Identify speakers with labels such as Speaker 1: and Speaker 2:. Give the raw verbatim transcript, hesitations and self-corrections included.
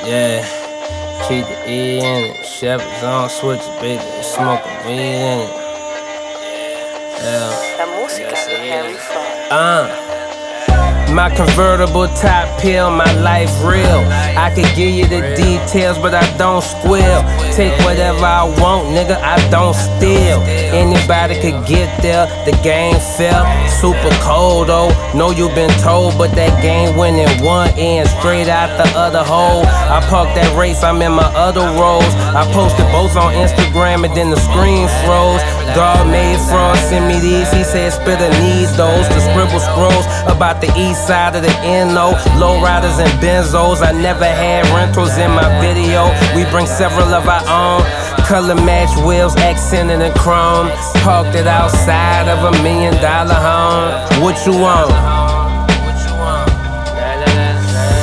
Speaker 1: Yeah, keep the E in it. Shepherd's on switch, baby. Smoking weed in it. Yeah.
Speaker 2: La música de Harry Fraud.
Speaker 1: Uh. My convertible top pill, my life real. I could give you the details, but I don't squeal. Take whatever I want, nigga, I don't steal. Anybody could get there, the game felt super cold, though. Know you been told, but that game went in one end, straight out the other hole. I parked that race, I'm in my other roles. I posted both on Instagram and then the screen froze. Dog made fraud, send me these, he said spitter needs those. The scribble scrolls about the east side of the N O, lowriders and benzos. I never had rentals in my video. We bring several of our own. Color match wheels, accented in chrome. Parked it outside of a million dollar home. What you want?